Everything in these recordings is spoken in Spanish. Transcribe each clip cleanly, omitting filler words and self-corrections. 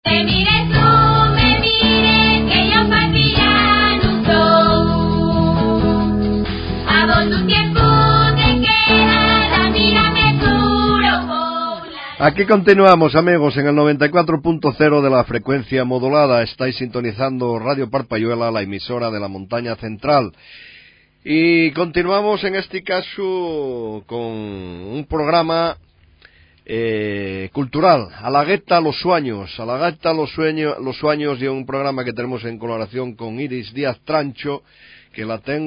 Me mires tú, me mires, que yo facía no sou. A vos tu tiempo te queda, mírame puro bola. Aquí continuamos, amigos, en el 94.0 de la frecuencia modulada. Estáis sintonizando Radio Parpayuela, la emisora de la Montaña Central. Y continuamos en este caso con un programa cultural, Alagueta los Sueños. Alagueta los Sueños y un programa que tenemos en colaboración con Iris Díaz Trancho, que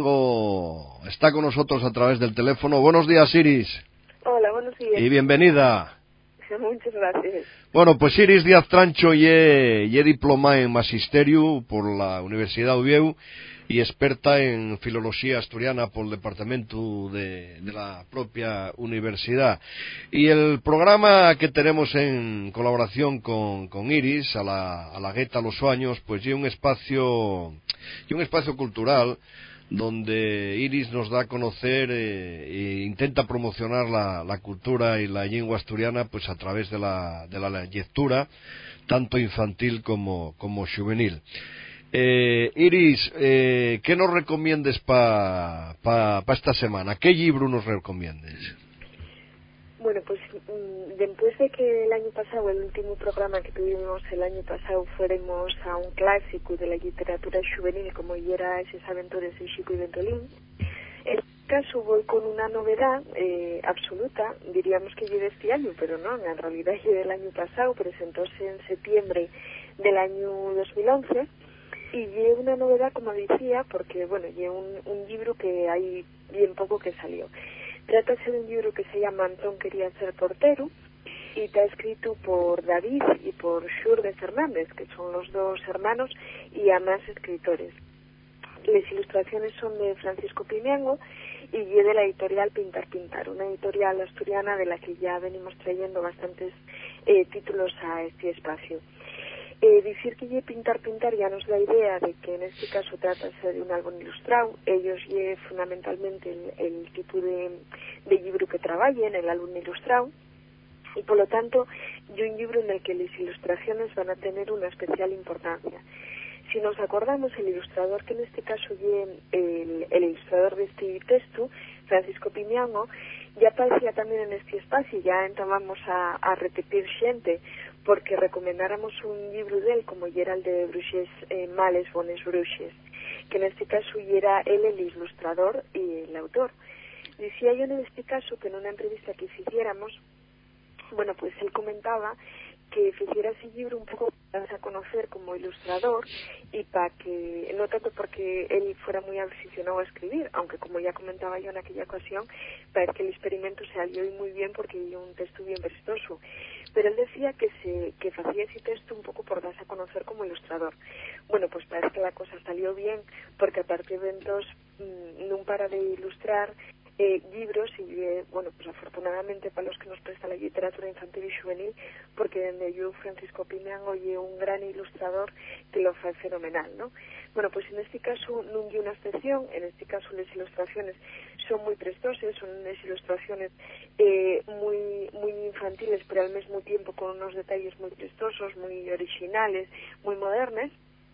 está con nosotros a través del teléfono. Buenos días, Iris. Hola, buenos días. Y bienvenida. Muchas gracias. Bueno, pues Iris Díaz Trancho ye diplomada en Magisterio por la Universidad de Oviedo y experta en filología asturiana por el departamento de la propia universidad. Y el programa que tenemos en colaboración con Iris, Alagueta los Sueños, pues es un espacio cultural donde Iris nos da a conocer e intenta promocionar la cultura y la lengua asturiana pues a través de la lectura, tanto infantil como juvenil. Iris, ¿qué nos recomiendes para esta semana? ¿Qué libro nos recomiendes? Bueno, pues después de que el año pasado, el último programa que tuvimos el año pasado, fuéramos a un clásico de la literatura juvenil como era Esas aventuras de Xico y Ventolín, en este caso voy con una novedad absoluta, diríamos que lleve este año, pero no, en realidad lleve el año pasado, presentóse en septiembre del año 2011, y lleve una novedad, como decía, porque, bueno, lleve un libro que hay bien poco que salió. Trátase de un libro que se llama Antón quería ser portero y está escrito por David y por Xurde Fernández, que son los dos hermanos y además escritores. Las ilustraciones son de Francisco Pimiango y es de la editorial Pintar, una editorial asturiana de la que ya venimos trayendo bastantes títulos a este espacio. Decir que Pintar ya nos da idea de que en este caso trátase de un álbum ilustrado. Ellos fundamentalmente el tipo de libro que trabajen, el álbum ilustrado, y por lo tanto un libro en el que las ilustraciones van a tener una especial importancia. Si nos acordamos, el ilustrador que en este caso el ilustrador de este texto, Francisco Pimiango, ya aparecía también en este espacio, ya entramos a repetir xente, porque recomendáramos un libro de él, como era el de Bruxes Males, Bones Bruxes, que en este caso era él el ilustrador y el autor. Decía yo en este caso que en una entrevista que hiciéramos, bueno, pues él comentaba que hiciera ese libro un poco para darse a conocer como ilustrador y para que, no tanto porque él fuera muy aficionado a escribir, aunque como ya comentaba yo en aquella ocasión, parece que el experimento se salió muy bien porque dio un texto bien prestoso, pero él decía que hacía ese texto un poco por darse a conocer como ilustrador. Bueno, pues parece que la cosa salió bien, porque a partir de entonces no para de ilustrar libros y, bueno, pues afortunadamente para los que nos presta la literatura infantil y juvenil, porque donde yo, Francisco Pimiango, y un gran ilustrador que lo hace fenomenal, ¿no? Bueno, pues en este caso no hay una excepción, en este caso las ilustraciones son muy prestosas, son unas ilustraciones muy infantiles, pero al mismo tiempo con unos detalles muy prestosos, muy originales, muy modernos,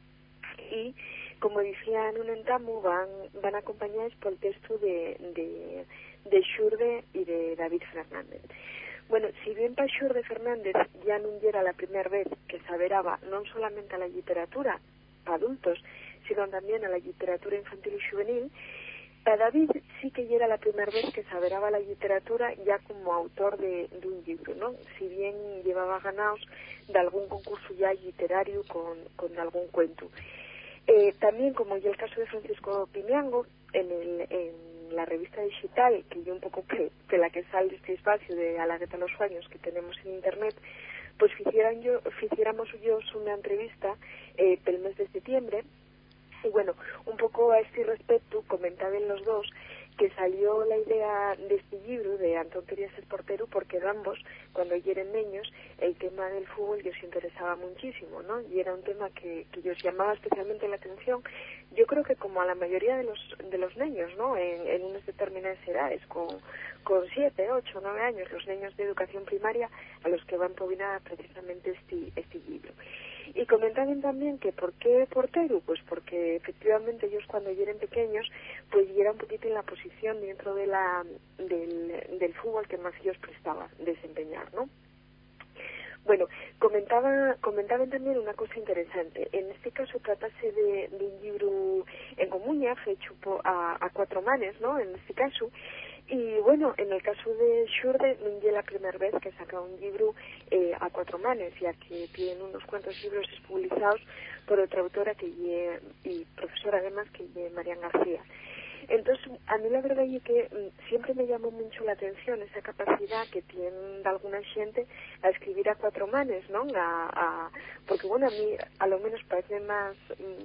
y como decía en un entamo, van acompañados por el texto de Xurde y de David Fernández. Bueno, si bien para Xurde Fernández ya no era la primera vez que saberaba no solamente a la literatura para adultos, sino también a la literatura infantil y juvenil, para David sí que ya era la primera vez que saberaba la literatura ya como autor de un libro, ¿no? Si bien llevaba ganados de algún concurso ya literario con algún cuento. También, como ya el caso de Francisco Pimiango, en la revista digital, que yo un poco de la que sale este espacio de Alagueta los Sueños que tenemos en internet, pues hiciéramos yo una entrevista el mes de septiembre, y bueno, un poco a este respecto comentaban los dos que salió la idea de este libro de Antón quería ser portero porque ambos, cuando eran niños, el tema del fútbol les interesaba muchísimo, ¿no? Y era un tema que les llamaba especialmente la atención. Yo creo que como a la mayoría de los niños, ¿no? En unas determinadas edades, con 7, 8, 9 años, los niños de educación primaria a los que van a precisamente este libro. comentaban también que ¿por qué portero? Pues porque efectivamente ellos cuando eran pequeños pues eran un poquito en la posición dentro de del fútbol que más ellos prestaban desempeñar, ¿no? Bueno, comentaban también una cosa interesante. En este caso tratase de un libro en comuña fecho a cuatro manes, ¿no? En este caso. Y bueno, en el caso de Xurde non é la primera vez que saca un libro a cuatro manes, ya que tiene unos cuantos libros publicados por otra autora y profesora además que es Marian García. Entonces, a mí la verdad es que siempre me llamó mucho la atención esa capacidad que tiene alguna gente a escribir a cuatro manes, ¿no? Porque, bueno, a mí a lo menos parece más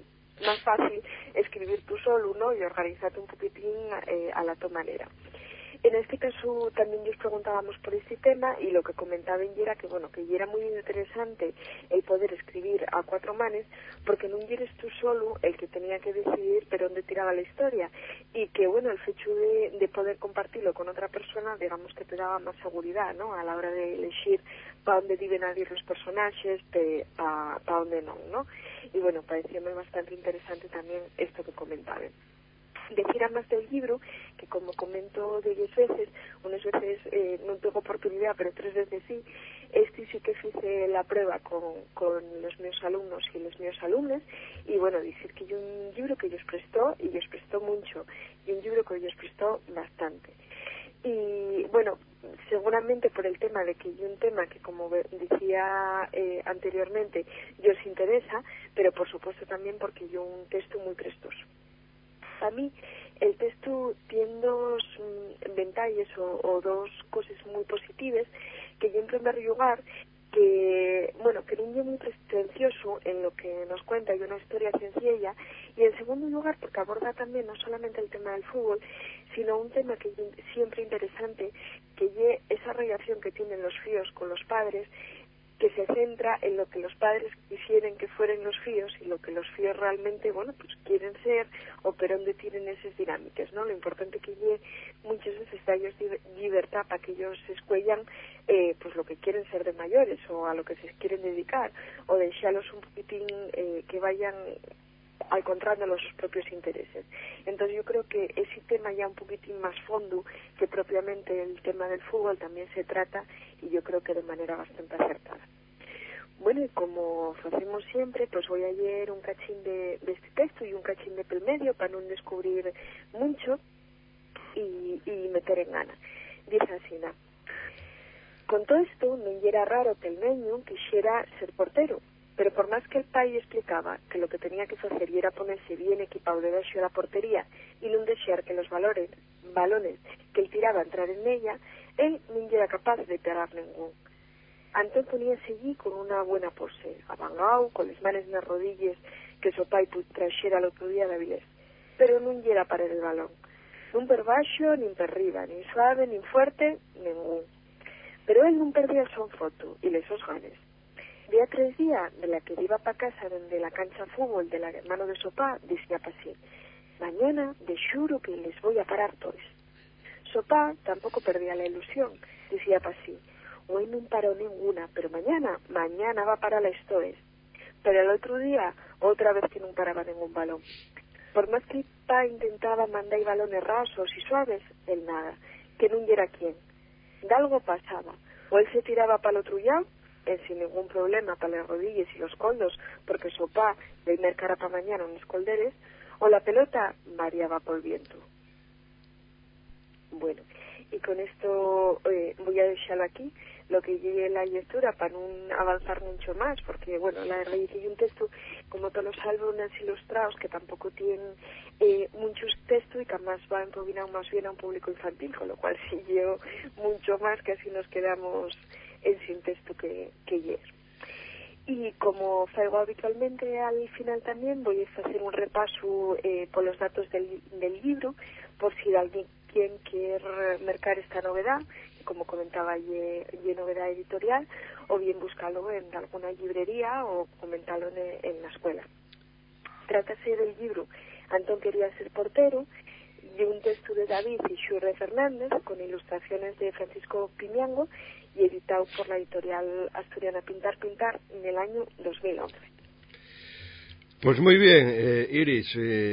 fácil escribir tú solo, ¿no? Y organizarte un poquitín a la tu manera. En este caso también nos preguntábamos por este tema y lo que comentaban era que, bueno, que era muy interesante el poder escribir a cuatro manes porque no eres tú solo el que tenía que decidir por dónde tiraba la historia y que, bueno, el hecho de poder compartirlo con otra persona, digamos que te daba más seguridad, ¿no? A la hora de elegir para dónde deben ir los personajes, para dónde no. Y, bueno, parecióme bastante interesante también esto que comentaban. Decir más del libro, que como comento de 10 veces, unas veces no tengo oportunidad, pero 3 veces sí, sí que hice la prueba con los meus alumnos y los meus alumnos, y bueno, decir que hay un libro que ellos prestó, y ellos prestó mucho, y un libro que ellos prestó bastante. Y bueno, seguramente por el tema de que hay un tema que, como decía anteriormente, os interesa, pero por supuesto también porque hay un texto muy prestoso. A mí el texto tiene dos ventalles o dos cosas muy positivas, que yo en primer lugar que, bueno, que no es muy pretencioso en lo que nos cuenta, hay una historia sencilla, y en segundo lugar porque aborda también no solamente el tema del fútbol, sino un tema que es siempre interesante, que es esa relación que tienen los fíos con los padres, que se centra en lo que los padres quisieran que fueran los fíos y lo que los fíos realmente, bueno, pues quieren ser o por dónde tienen esas dinámicas, ¿no? Lo importante que lleve muchas veces da ellos libertad para que ellos se escuellan pues lo que quieren ser de mayores o a lo que se quieren dedicar o dejarlos un poquitín que vayan encontrando sus propios intereses. Entonces yo creo que ese tema ya un poquitín más fondo que propiamente el tema del fútbol también se trata y yo creo que de manera bastante acertada. Bueno, y como hacemos siempre, pues voy a leer un cachín de este texto y un cachín de pel medio para no descubrir mucho y meter en gana. Dice así, ¿no? Con todo esto, no era raro que el niño quisiera ser portero, pero por más que el pai explicaba que lo que tenía que hacer era ponerse bien equipado debajo de la portería y no desear que los balones que él tiraba entrar en ella, él no era capaz de pegar ningún. Antón poníase allí con una buena pose, abangao, con las manos en las rodillas que su pai trajera el otro día de Avilés, pero no era para el balón, ni per baixo, ni per arriba, ni suave, ni fuerte, ningún. Pero él no perdía el son foto y les sos ganes. Día 3 días de la que iba para casa de la cancha de fútbol de la hermano de Sopá, decía para sí, mañana de juro que les voy a parar todos. Sopá tampoco perdía la ilusión, decía para sí, hoy no paró ninguna, pero mañana va a parar las toes. Pero el otro día, otra vez que no paraba ningún balón. Por más que pa intentaba mandar balones rasos y suaves, él nada, que no era quien. De algo pasaba, o él se tiraba para el otro lado, sin ningún problema para las rodillas y los coldos, porque Sopá de mercara para mañana unos colderes, o la pelota variaba por el viento. Bueno, y con esto voy a dejarlo aquí, lo que llegue la lectura para no avanzar mucho más, porque bueno, la verdad es que hay un texto, como todos los álbumes ilustrados, que tampoco tienen muchos textos y que además va encaminado más bien a un público infantil, con lo cual siguió mucho más, que así nos quedamos sin texto que ayer. Y como hago habitualmente al final también, voy a hacer un repaso por los datos del libro, por si alguien quiere mercar esta novedad, que como comentaba, y novedad editorial, o bien buscarlo en alguna librería o comentarlo en la escuela. Trátase del libro Antón quería ser portero, de un texto de David y Xurre Fernández, con ilustraciones de Francisco Piñango, y editado por la editorial asturiana Pintar en el año 2011. Pues muy bien, Iris,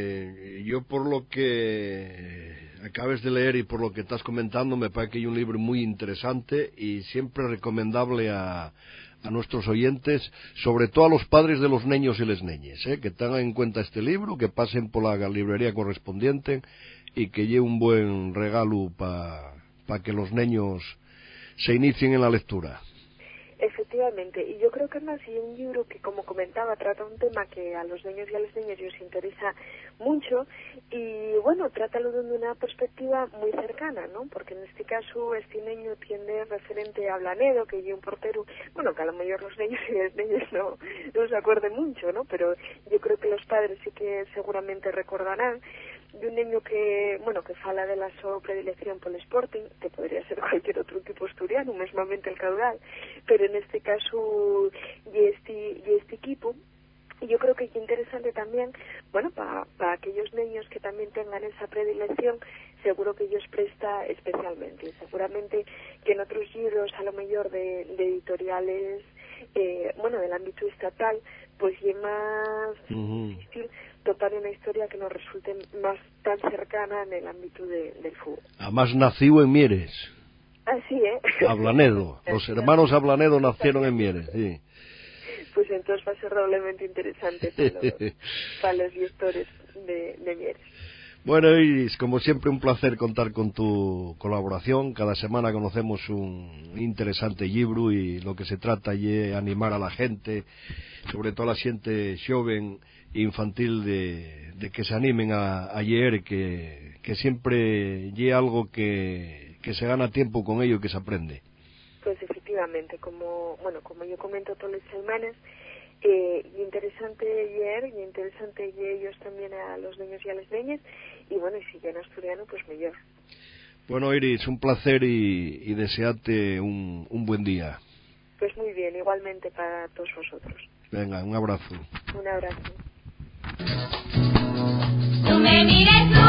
yo por lo que acabes de leer y por lo que estás comentando, me parece que hay un libro muy interesante y siempre recomendable a nuestros oyentes, sobre todo a los padres de los niños y les neñes, que tengan en cuenta este libro, que pasen por la librería correspondiente y que lleve un buen regalo para que los niños se inicien en la lectura. Efectivamente, y yo creo que además hay un libro que, como comentaba, trata un tema que a los niños y a las niñas les interesa mucho y, bueno, trátalo desde una perspectiva muy cercana, ¿no? Porque en este caso este niño tiene referente a Blanedo, que es un portero, bueno, que a lo mejor los niños y las niñas no se acuerden mucho, ¿no? Pero yo creo que los padres sí que seguramente recordarán de un niño que, bueno, que fala de la súa predilección polo Sporting, que podría ser cualquier outro equipo asturiano, mesmamente el Caudal, pero en este caso y este equipo. Y yo creo que es interesante también, bueno, para aquellos niños que también tengan esa predilección, seguro que ellos presta especialmente. Seguramente que en otros libros, a lo mejor de editoriales, bueno, del ámbito estatal, pues es más difícil total una historia que nos resulte más tan cercana en el ámbito del fútbol. Además nació en Mieres. Así, Ablanedo. Los hermanos Ablanedo nacieron en Mieres, sí. Pues entonces va a ser doblemente interesante para los lectores de Mieres. Bueno, Iris, como siempre un placer contar con tu colaboración. Cada semana conocemos un interesante libro y lo que se trata es animar a la gente, sobre todo a la gente joven e infantil, de que se animen a leer, que siempre es algo que se gana tiempo con ello y que se aprende. Pues efectivamente, como yo comento todas las semanas, interesante leer y interesante ellos también a los niños y a las niñas, y bueno, y si ya en asturiano, pues mejor. Bueno, Iris, un placer y desearte un buen día. Pues muy bien, igualmente para todos vosotros. Venga, un abrazo. Un abrazo. Tú me mires,